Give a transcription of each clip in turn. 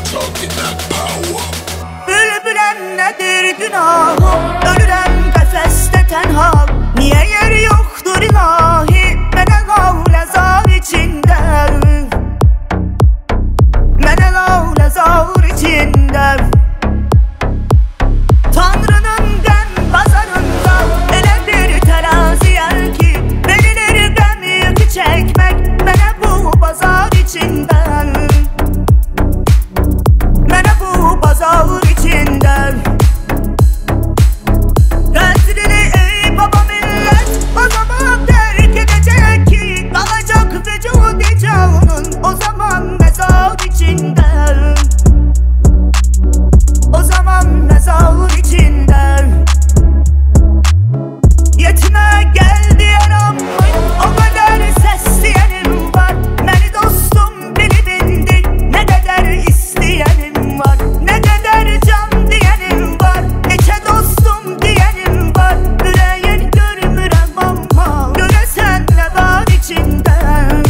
Talking that power. Bülbülen nedir günahım? Ölürem kafeste tenha. Niye yer yoktur ilahi? Mene gavle zar içinde. Mene gavle zar içinde. Tanrı'nın gem pazarında ele bir terazi yer ki verilir gem yükü çekmek. Mene bu pazar içinden. Mene bu pazar içinden. Kadrini ey baba millet o zaman terk edecek ki kalacak vücudu canın o zaman mezar içinden. O zaman mezar içinden. Yetime gel diyen ammay o kadar ses diyenim var. Beni dostum beni bindi ne kadar isteyenim var. Ne kadar can diyenim var. Neçe dostum diyenim var. Yüreğin görmürem ama göresen ne var içinden.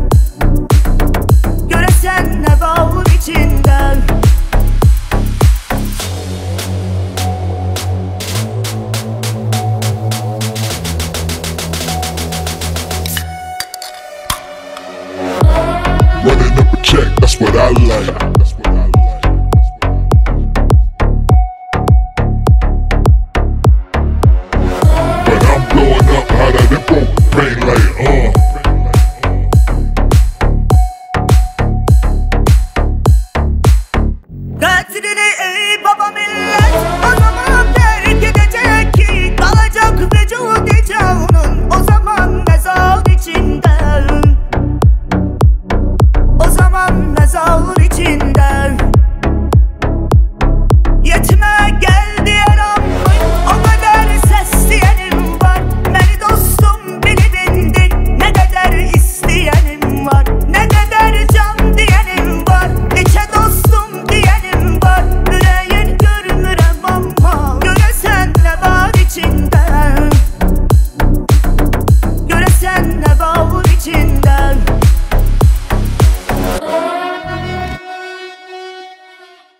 Göresen ne var içinden. Running up a check, that's what I like.